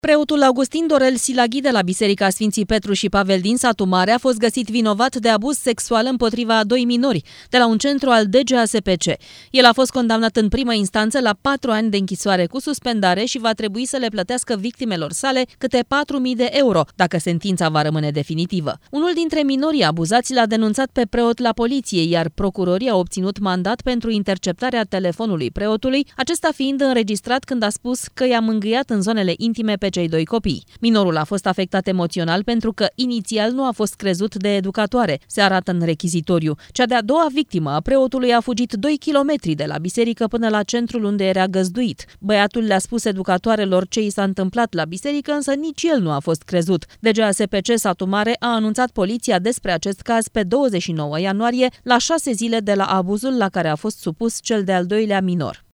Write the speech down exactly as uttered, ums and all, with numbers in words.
Preotul Augustin Dorel Silaghi de la Biserica Sfinții Petru și Pavel din satul Mare a fost găsit vinovat de abuz sexual împotriva a doi minori de la un centru al D G A S P C. El a fost condamnat în primă instanță la patru ani de închisoare cu suspendare și va trebui să le plătească victimelor sale câte patru mii de euro, dacă sentința va rămâne definitivă. Unul dintre minorii abuzați l-a denunțat pe preot la poliție, iar procurorii au obținut mandat pentru interceptarea telefonului preotului, acesta fiind înregistrat când a spus că i-a mângâiat în zonele intime pe cei doi copii. Minorul a fost afectat emoțional pentru că inițial nu a fost crezut de educatoare, se arată în rechizitoriu. Cea de-a doua victimă a preotului a fugit doi kilometri de la biserică până la centrul unde era găzduit. Băiatul le-a spus educatoarelor ce i s-a întâmplat la biserică, însă nici el nu a fost crezut. D G A S P C Satul Mare a anunțat poliția despre acest caz pe douăzeci și nouă ianuarie, la șase zile de la abuzul la care a fost supus cel de-al doilea minor.